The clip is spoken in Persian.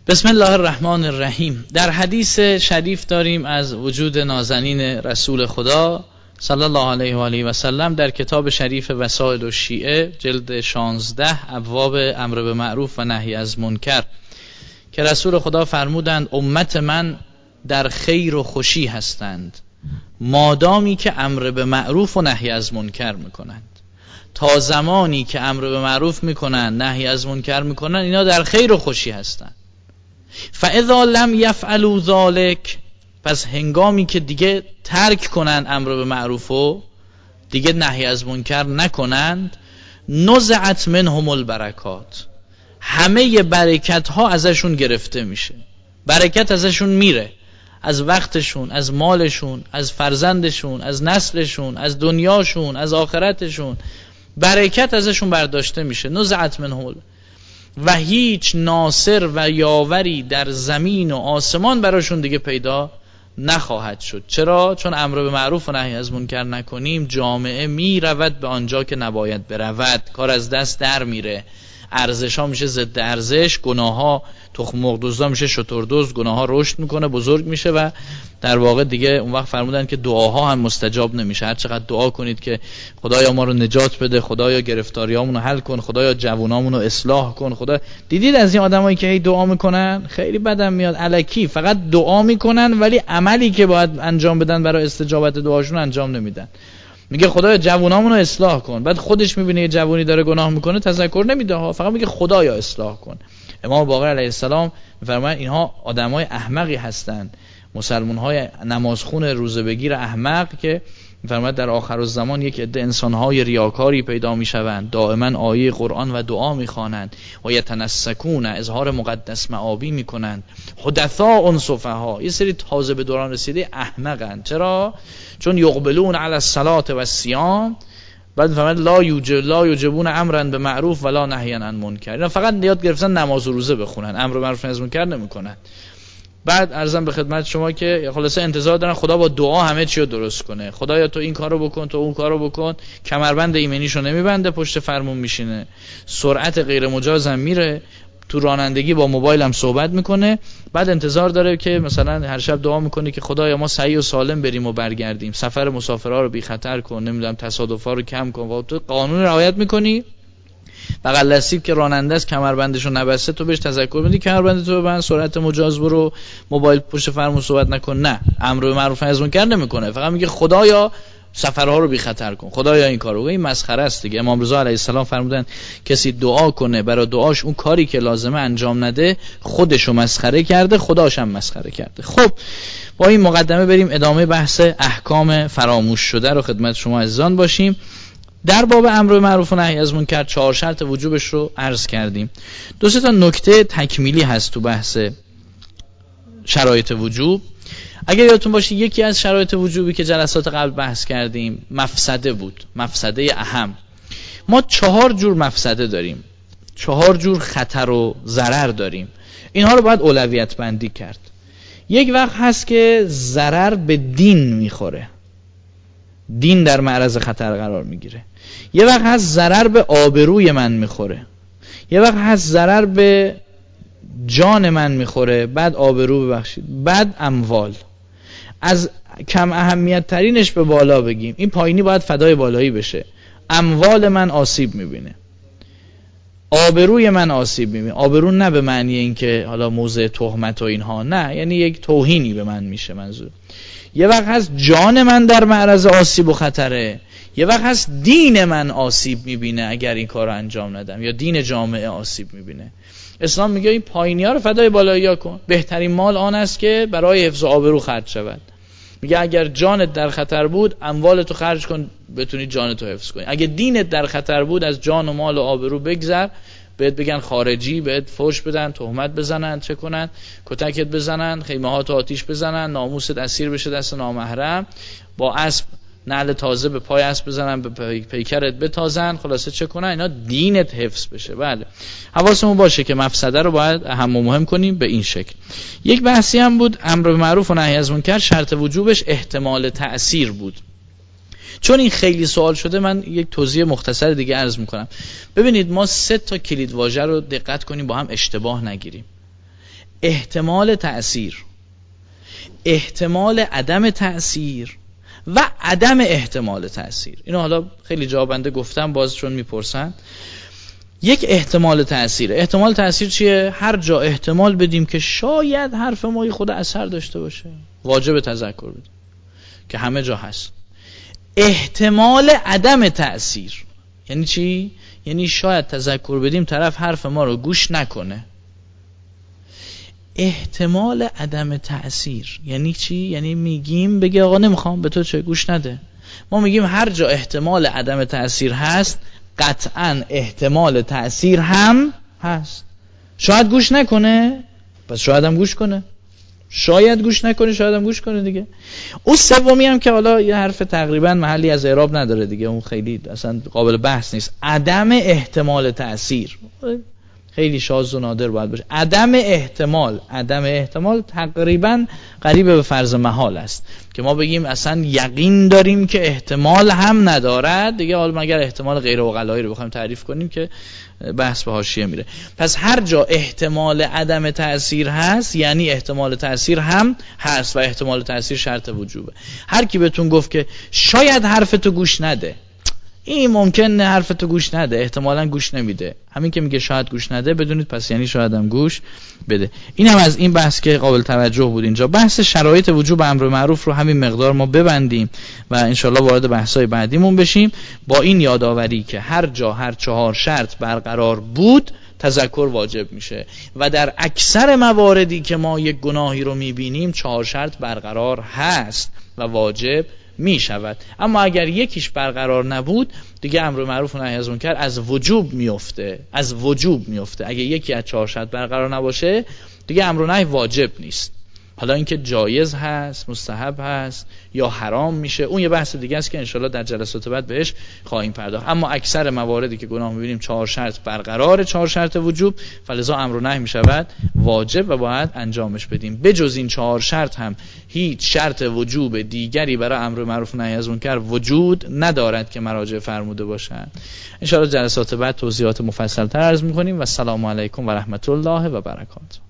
بسم الله الرحمن الرحیم. در حدیث شریف داریم از وجود نازنین رسول خدا صلی الله علیه و آله و سلم در کتاب شریف وسائل الشیعه جلد 16 ابواب امر به معروف و نهی از منکر که رسول خدا فرمودند امت من در خیر و خوشی هستند مادامی که امر به معروف و نهی از منکر میکنند. تا زمانی که امر به معروف میکنند نهی از منکر میکنند اینا در خیر و خوشی هستند. فاذا لم یفعلوا ذلک، پس هنگامی که دیگه ترک کنند امر به معروف و دیگه نهی از منکر نکنند، نزعت منهم البرکات، همه برکت ها ازشون گرفته میشه، برکت ازشون میره، از وقتشون، از مالشون، از فرزندشون، از نسلشون، از دنیاشون، از آخرتشون، برکت ازشون برداشته میشه. نزعت منهم و هیچ ناصر و یاوری در زمین و آسمان براشون دیگه پیدا نخواهد شد. چرا؟ چون امر به معروف و نهی از منکر نکنیم جامعه می رود به آنجا که نباید برود، کار از دست در میره، ارزش ها میشه ضد ارزش، گناه ها تخم مرغ دزدا میشه شتر دزد، گناه ها رشد میکنه، بزرگ میشه و در واقع دیگه اون وقت فرمودن که دعاها هم مستجاب نمیشه. هر چقدر دعا کنید که خدایا ما رو نجات بده، خدایا گرفتاریامون رو حل کن، خدایا جوونامون رو اصلاح کن، خدا. دیدید از این آدمایی که هی دعا میکنن؟ خیلی بدم میاد، الکی فقط دعا میکنن ولی عملی که باید انجام بدن برای استجابت دعاشون انجام نمیدن. میگه خدایا جوونامون رو اصلاح کن، بعد خودش میبینه یه جوونی داره گناه میکنه تذکر نمیده ها، فقط میگه خدایا اصلاح کن. امام باقر علیه السلام میفرماید اینها آدمای احمقی هستند، مسلمان‌های نمازخون روزه بگیر احمق، که میفرماید در آخر الزمان یک عده انسان‌های ریاکاری پیدا میشوند دائما آیه قرآن و دعا میخوانند و یتنسکون، اظهار مقدس معابی میکنند، حدثاء صفها، یه سری تازه به دوران رسیده احمقند. چرا؟ چون یقبلون علی الصلاة و الصیام، بعد فرمود لا یوجبون امرا به معروف ولا نهیا عن منکر. اینا فقط یاد گرفتن نماز و روزه بخونن، امر به معروف و نهی از منکر نمیکنن. بعد عرضم به خدمت شما که خلاصه انتظار دارن خدا با دعا همه چی رو درست کنه، خدایا تو این کارو بکن، تو اون کارو بکن، کمربند ایمنیشو نمیبنده، پشت فرمون میشینه، سرعت غیر مجاز هم میره، تو رانندگی با موبایل هم صحبت میکنه، بعد انتظار داره که مثلا هر شب دعا میکنه که خدایا ما صحیح و سالم بریم و برگردیم، سفر مسافرها رو بی خطر کن، نمیدونم تصادفا رو کم کن. و تو قانون رعایت میکنی، بغل دستی که راننده است کمربندشو نبسته تو بهش تذکر میدی کمربند تو ببند، سرعت مجاز برو، موبایل پشت فرمون صحبت نکن. نه، امر به معروف و نهی از منکر نمیکنه، فقط میگه خدایا سفرها رو بی خطر کن، خدایا این کارو. این مسخره است دیگه. امام رضا علیه السلام فرمودن کسی دعا کنه برای دعاش اون کاری که لازمه انجام نده خودشو مسخره کرده، خداش هم مسخره کرده. خب با این مقدمه بریم ادامه بحث احکام فراموش شده رو خدمت شما عزیزان باشیم. در باب امر به معروف و نهی از منکر 4 شرط وجوبش رو عرض کردیم. 2 تا نکته تکمیلی هست تو بحث شرایط وجوب. اگر یادتون باشه یکی از شرایط وجوبی که جلسات قبل بحث کردیم مفسده بود، مفسده اهم. ما 4 جور مفسده داریم، 4 جور خطر و ضرر داریم، اینها رو باید اولویت بندی کرد. یک وقت هست که ضرر به دین میخوره، دین در معرض خطر قرار میگیره. یه وقت هست ضرر به آبروی من میخوره، یه وقت هست ضرر به جان من میخوره، بعد آبرو ببخشید، بعد اموال. از کم اهمیت ترینش به بالا بگیم، این پایینی باید فدای بالایی بشه. اموال من آسیب میبینه، آبروی من آسیب میبینه. آبرو نه به معنی این که حالا موضع تهمت و اینها، نه، یعنی یک توهینی به من میشه منظور. یه وقت هست جان من در معرض آسیب و خطره، یه وقت هست دین من آسیب میبینه اگر این کار رو انجام ندم، یا دین جامعه آسیب میبینه. اسلام میگه این پایینی ها رو فدای بالایی ها کن. بهترین مال آن است که برای حفظ آبرو خرج شود. میگه اگر جانت در خطر بود اموالتو خرج کن بتونی جانتو حفظ کنی. اگه دینت در خطر بود از جان و مال و آبرو بگذر، بهت بگن خارجی، بهت فحش بدن، تهمت بزنن، چه کنن، کتکت بزنن، خیمه ها تو آتیش بزنن، ناموست اسیر بشه دست نامحرم، با اسب نعل تازه به پای اسب بزنن، به پیکرت بتازن، خلاصه چه کنن، اینا دینت حفظ بشه. بله، حواسمون باشه که مفسده رو باید اهم و مهم کنیم به این شکل. یک بحثی هم بود امر به معروف و نهی از منکر، شرط وجوبش احتمال تأثیر بود. چون این خیلی سوال شده من یک توضیح مختصر دیگه عرض میکنم. ببینید ما 3 کلید واژه رو دقت کنیم با هم اشتباه نگیریم. احتمال تأثیر، احتمال عدم تأثیر و عدم احتمال تأثیر. اینو حالا خیلی جا بنده گفتم، باز چون میپرسن. یک احتمال تأثیر. احتمال تأثیر چیه؟ هر جا احتمال بدیم که شاید حرف ما خود اثر داشته باشه، واجب تذکر بدیم که همه جا هست. احتمال عدم تأثیر یعنی چی؟ یعنی شاید تذکر بدیم طرف حرف ما رو گوش نکنه. احتمال عدم تأثیر یعنی چی؟ یعنی میگیم بگه آقا نمیخوام، به تو چه، گوش نده. ما میگیم هر جا احتمال عدم تأثیر هست قطعاً احتمال تأثیر هم هست. شاید گوش نکنه، پس شاید هم گوش کنه. شاید گوش نکنه، شاید هم گوش کنه دیگه. اون سومی هم که حالا یه حرف تقریبا محلی از اعراب نداره دیگه، اون خیلی اصلا قابل بحث نیست. عدم احتمال تأثیر خیلی شاذ و نادر باید باشه. عدم احتمال تقریبا قریب به فرض محال است که ما بگیم اصلا یقین داریم که احتمال هم ندارد دیگه، حالا مگر احتمال غیر عقلایی رو بخوایم تعریف کنیم که بحث به حاشیه میره. پس هر جا احتمال عدم تأثیر هست یعنی احتمال تأثیر هم هست و احتمال تأثیر شرط وجوبه. هر کی بهتون گفت که شاید حرفتو گوش نده، این ممکنه حرفتو گوش نده، احتمالاً گوش نمیده، همین که میگه شاید گوش نده بدونید پس یعنی شاید هم گوش بده. این هم از این بحث که قابل توجه بود. اینجا بحث شرایط وجوب امر معروف رو همین مقدار ما ببندیم و انشالله وارد بحث‌های بعدیمون بشیم، با این یادآوری که هر جا هر 4 شرط برقرار بود تذکر واجب میشه و در اکثر مواردی که ما یک گناهی رو میبینیم 4 شرط برقرار هست و واجب می شود. اما اگر یکیش برقرار نبود دیگه امر معروف و نهی از منکر از وجوب میفته. اگه یکی از 4 شرط برقرار نباشه دیگه امر و نهی واجب نیست. حالا اینکه جایز هست، مستحب هست یا حرام میشه اون یه بحث دیگه است که انشالله در جلسات بعد بهش خواهیم پرداخت. اما اکثر مواردی که گناه میبینیم 4 شرط برقرار، 4 شرط وجوب، فلذا امر و نهی میشود واجب و باید انجامش بدیم. بجز این 4 شرط هم هیچ شرط وجوب دیگری برای امر معروف و نهی از منکر وجود ندارد که مراجع فرموده باشند. انشالله جلسات بعد توضیحات مفصل تر عرض میکنیم و السلام علیکم و رحمت الله و برکاته.